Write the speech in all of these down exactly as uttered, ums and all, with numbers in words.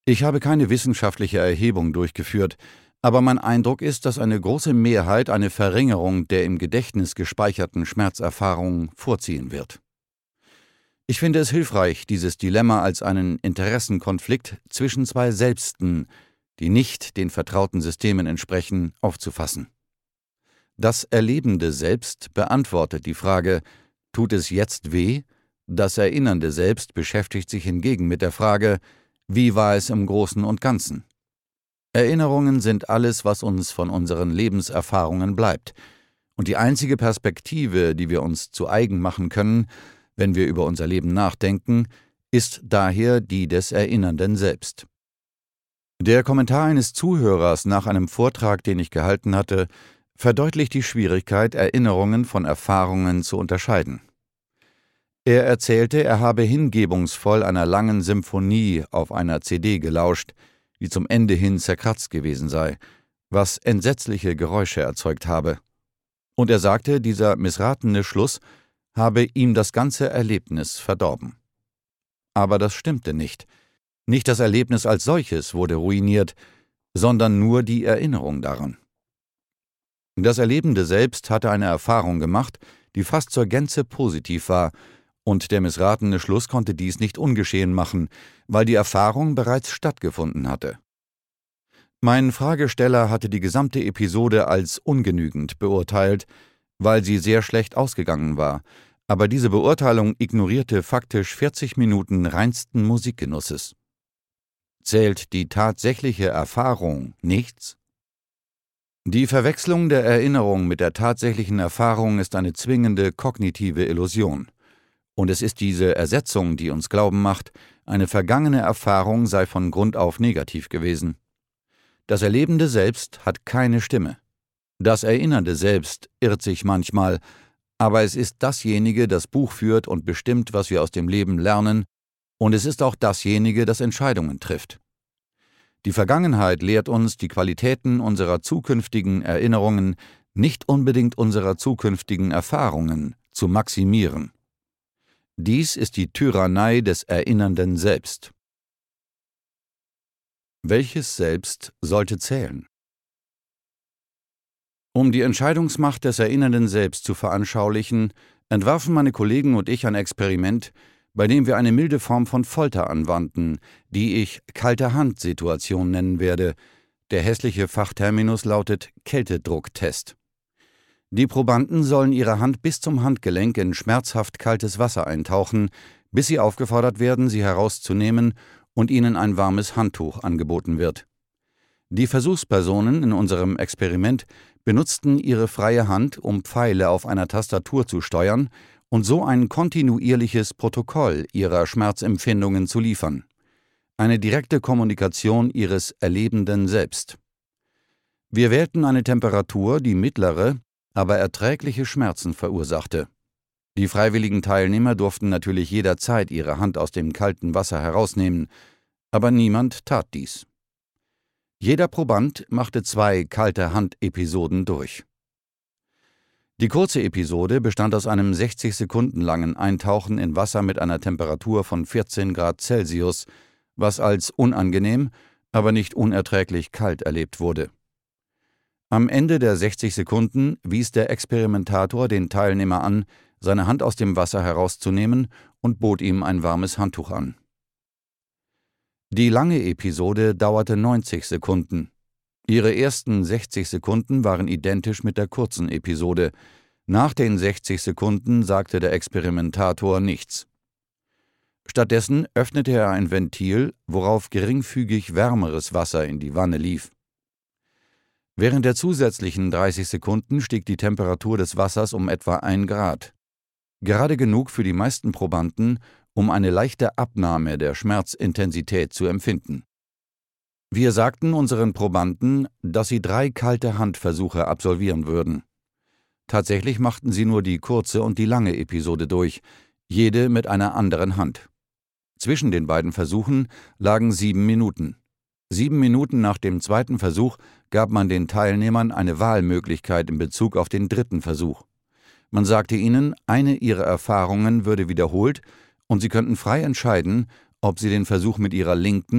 Ich habe keine wissenschaftliche Erhebung durchgeführt, aber mein Eindruck ist, dass eine große Mehrheit eine Verringerung der im Gedächtnis gespeicherten Schmerzerfahrungen vorziehen wird. Ich finde es hilfreich, dieses Dilemma als einen Interessenkonflikt zwischen zwei Selbsten, die nicht den vertrauten Systemen entsprechen, aufzufassen. Das erlebende Selbst beantwortet die Frage: Tut es jetzt weh? Das erinnernde Selbst beschäftigt sich hingegen mit der Frage: Wie war es im Großen und Ganzen? Erinnerungen sind alles, was uns von unseren Lebenserfahrungen bleibt, und die einzige Perspektive, die wir uns zu eigen machen können, wenn wir über unser Leben nachdenken, ist daher die des Erinnernden selbst. Der Kommentar eines Zuhörers nach einem Vortrag, den ich gehalten hatte, verdeutlicht die Schwierigkeit, Erinnerungen von Erfahrungen zu unterscheiden. Er erzählte, er habe hingebungsvoll einer langen Symphonie auf einer C D gelauscht, die zum Ende hin zerkratzt gewesen sei, was entsetzliche Geräusche erzeugt habe. Und er sagte, dieser missratene Schluss habe ihm das ganze Erlebnis verdorben. Aber das stimmte nicht. Nicht das Erlebnis als solches wurde ruiniert, sondern nur die Erinnerung daran. Das Erlebende selbst hatte eine Erfahrung gemacht, die fast zur Gänze positiv war, und der missratene Schluss konnte dies nicht ungeschehen machen, weil die Erfahrung bereits stattgefunden hatte. Mein Fragesteller hatte die gesamte Episode als ungenügend beurteilt, weil sie sehr schlecht ausgegangen war, aber diese Beurteilung ignorierte faktisch vierzig Minuten reinsten Musikgenusses. Zählt die tatsächliche Erfahrung nichts? Die Verwechslung der Erinnerung mit der tatsächlichen Erfahrung ist eine zwingende kognitive Illusion. Und es ist diese Ersetzung, die uns glauben macht, eine vergangene Erfahrung sei von Grund auf negativ gewesen. Das erlebende Selbst hat keine Stimme. Das erinnernde Selbst irrt sich manchmal, aber es ist dasjenige, das Buch führt und bestimmt, was wir aus dem Leben lernen, und es ist auch dasjenige, das Entscheidungen trifft. Die Vergangenheit lehrt uns, die Qualitäten unserer zukünftigen Erinnerungen, nicht unbedingt unserer zukünftigen Erfahrungen, zu maximieren. Dies ist die Tyrannei des erinnernden Selbst. Welches Selbst sollte zählen? Um die Entscheidungsmacht des erinnernden Selbst zu veranschaulichen, entwarfen meine Kollegen und ich ein Experiment, bei dem wir eine milde Form von Folter anwandten, die ich Kalte-Hand-Situation nennen werde. Der hässliche Fachterminus lautet Kältedrucktest. Die Probanden sollen ihre Hand bis zum Handgelenk in schmerzhaft kaltes Wasser eintauchen, bis sie aufgefordert werden, sie herauszunehmen und ihnen ein warmes Handtuch angeboten wird. Die Versuchspersonen in unserem Experiment benutzten ihre freie Hand, um Pfeile auf einer Tastatur zu steuern und so ein kontinuierliches Protokoll ihrer Schmerzempfindungen zu liefern. Eine direkte Kommunikation ihres erlebenden Selbst. Wir wählten eine Temperatur, die mittlere, aber erträgliche Schmerzen verursachte. Die freiwilligen Teilnehmer durften natürlich jederzeit ihre Hand aus dem kalten Wasser herausnehmen, aber niemand tat dies. Jeder Proband machte zwei Kalte-Hand-Episoden durch. Die kurze Episode bestand aus einem sechzig Sekunden langen Eintauchen in Wasser mit einer Temperatur von vierzehn Grad Celsius, was als unangenehm, aber nicht unerträglich kalt erlebt wurde. Am Ende der sechzig Sekunden wies der Experimentator den Teilnehmer an, seine Hand aus dem Wasser herauszunehmen und bot ihm ein warmes Handtuch an. Die lange Episode dauerte neunzig Sekunden. Ihre ersten sechzig Sekunden waren identisch mit der kurzen Episode. Nach den sechzig Sekunden sagte der Experimentator nichts. Stattdessen öffnete er ein Ventil, worauf geringfügig wärmeres Wasser in die Wanne lief. Während der zusätzlichen dreißig Sekunden stieg die Temperatur des Wassers um etwa ein Grad. Gerade genug für die meisten Probanden, um eine leichte Abnahme der Schmerzintensität zu empfinden. Wir sagten unseren Probanden, dass sie drei kalte Handversuche absolvieren würden. Tatsächlich machten sie nur die kurze und die lange Episode durch, jede mit einer anderen Hand. Zwischen den beiden Versuchen lagen sieben Minuten. Sieben Minuten nach dem zweiten Versuch gab man den Teilnehmern eine Wahlmöglichkeit in Bezug auf den dritten Versuch. Man sagte ihnen, eine ihrer Erfahrungen würde wiederholt und sie könnten frei entscheiden, ob sie den Versuch mit ihrer linken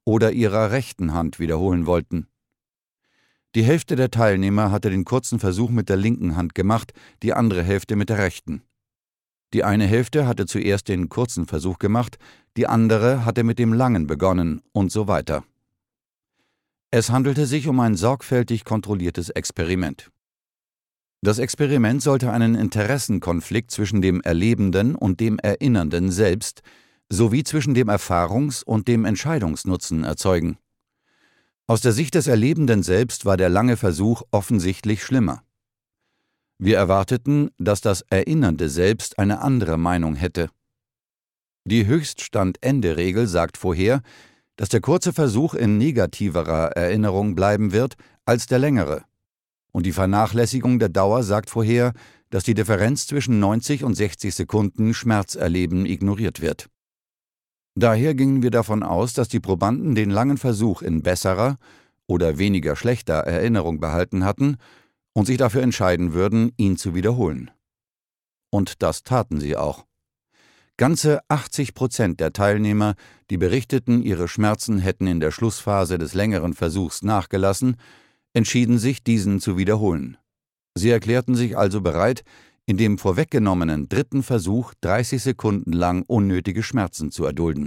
oder ihrer rechten Hand wiederholen wollten. Die Hälfte der Teilnehmer hatte den kurzen Versuch mit der linken Hand gemacht, die andere Hälfte mit der rechten. Die eine Hälfte hatte zuerst den kurzen Versuch gemacht, die andere hatte mit dem langen begonnen und so weiter. Es handelte sich um ein sorgfältig kontrolliertes Experiment. Das Experiment sollte einen Interessenkonflikt zwischen dem Erlebenden und dem Erinnernden selbst sowie zwischen dem Erfahrungs- und dem Entscheidungsnutzen erzeugen. Aus der Sicht des Erlebenden selbst war der lange Versuch offensichtlich schlimmer. Wir erwarteten, dass das Erinnernde selbst eine andere Meinung hätte. Die Höchststand-Ende-Regel sagt vorher, dass der kurze Versuch in negativerer Erinnerung bleiben wird als der längere. Und die Vernachlässigung der Dauer sagt vorher, dass die Differenz zwischen neunzig und sechzig Sekunden Schmerzerleben ignoriert wird. Daher gingen wir davon aus, dass die Probanden den langen Versuch in besserer oder weniger schlechter Erinnerung behalten hatten und sich dafür entscheiden würden, ihn zu wiederholen. Und das taten sie auch. Ganze achtzig Prozent der Teilnehmer, die berichteten, ihre Schmerzen hätten in der Schlussphase des längeren Versuchs nachgelassen, entschieden sich, diesen zu wiederholen. Sie erklärten sich also bereit, in dem vorweggenommenen dritten Versuch dreißig Sekunden lang unnötige Schmerzen zu erdulden.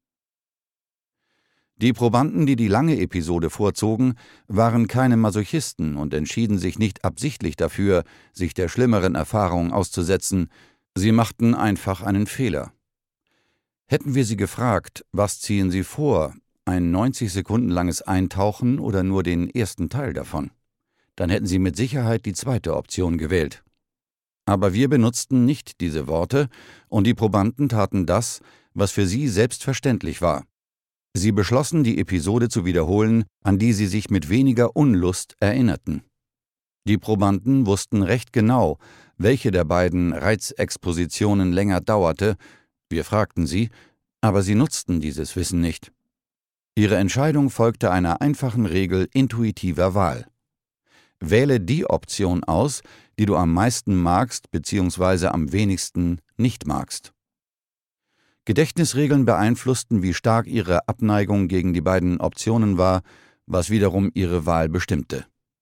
Die Probanden, die die lange Episode vorzogen, waren keine Masochisten und entschieden sich nicht absichtlich dafür, sich der schlimmeren Erfahrung auszusetzen. Sie machten einfach einen Fehler. Hätten wir sie gefragt, was ziehen sie vor, ein neunzig Sekunden langes Eintauchen oder nur den ersten Teil davon, dann hätten sie mit Sicherheit die zweite Option gewählt. Aber wir benutzten nicht diese Worte, und die Probanden taten das, was für sie selbstverständlich war. Sie beschlossen, die Episode zu wiederholen, an die sie sich mit weniger Unlust erinnerten. Die Probanden wussten recht genau, welche der beiden Reizexpositionen länger dauerte. Wir fragten sie, aber sie nutzten dieses Wissen nicht. Ihre Entscheidung folgte einer einfachen Regel intuitiver Wahl. Wähle die Option aus, die du am meisten magst bzw. am wenigsten nicht magst. Gedächtnisregeln beeinflussten, wie stark ihre Abneigung gegen die beiden Optionen war, was wiederum ihre Wahl bestimmte.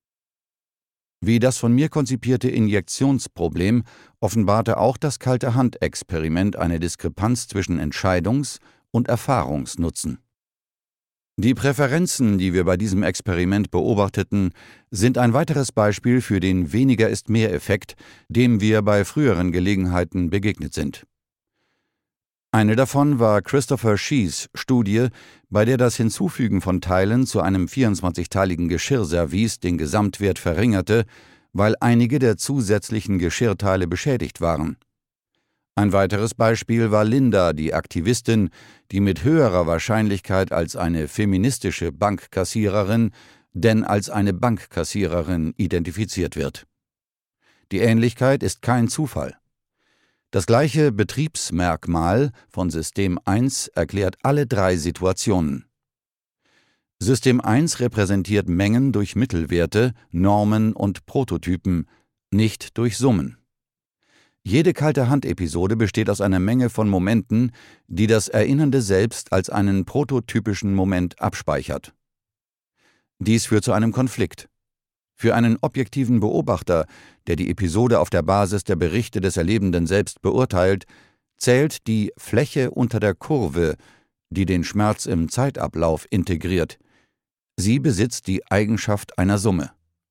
Wie das von mir konzipierte Injektionsproblem offenbarte auch das Kalte-Hand-Experiment eine Diskrepanz zwischen Entscheidungs- und Erfahrungsnutzen. Die Präferenzen, die wir bei diesem Experiment beobachteten, sind ein weiteres Beispiel für den Weniger-ist-mehr-Effekt, dem wir bei früheren Gelegenheiten begegnet sind. Eine davon war Christopher Shees Studie, bei der das Hinzufügen von Teilen zu einem vierundzwanzigteiligen Geschirrservice den Gesamtwert verringerte, weil einige der zusätzlichen Geschirrteile beschädigt waren. Ein weiteres Beispiel war Linda, die Aktivistin, die mit höherer Wahrscheinlichkeit als eine feministische Bankkassiererin denn als eine Bankkassiererin identifiziert wird. Die Ähnlichkeit ist kein Zufall. Das gleiche Betriebsmerkmal von System eins erklärt alle drei Situationen. System eins repräsentiert Mengen durch Mittelwerte, Normen und Prototypen, nicht durch Summen. Jede Kalte-Hand-Episode besteht aus einer Menge von Momenten, die das Erinnernde selbst als einen prototypischen Moment abspeichert. Dies führt zu einem Konflikt. Für einen objektiven Beobachter, der die Episode auf der Basis der Berichte des Erlebenden selbst beurteilt, zählt die Fläche unter der Kurve, die den Schmerz im Zeitablauf integriert. Sie besitzt die Eigenschaft einer Summe.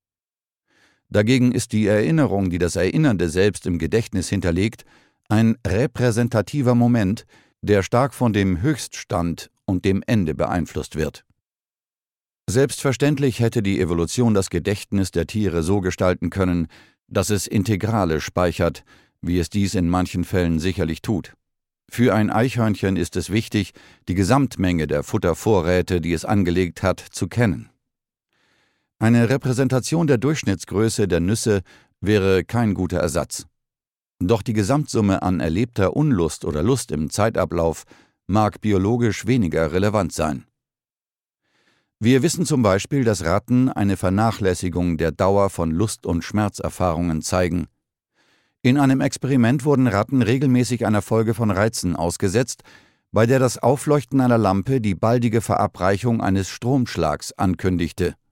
Dagegen ist die Erinnerung, die das Erinnernde selbst im Gedächtnis hinterlegt, ein repräsentativer Moment, der stark von dem Höchststand und dem Ende beeinflusst wird. Selbstverständlich hätte die Evolution das Gedächtnis der Tiere so gestalten können, dass es Integrale speichert, wie es dies in manchen Fällen sicherlich tut. Für ein Eichhörnchen ist es wichtig, die Gesamtmenge der Futtervorräte, die es angelegt hat, zu kennen. Eine Repräsentation der Durchschnittsgröße der Nüsse wäre kein guter Ersatz. Doch die Gesamtsumme an erlebter Unlust oder Lust im Zeitablauf mag biologisch weniger relevant sein. Wir wissen zum Beispiel, dass Ratten eine Vernachlässigung der Dauer von Lust- und Schmerzerfahrungen zeigen. In einem Experiment wurden Ratten regelmäßig einer Folge von Reizen ausgesetzt, bei der das Aufleuchten einer Lampe die baldige Verabreichung eines Stromschlags ankündigte.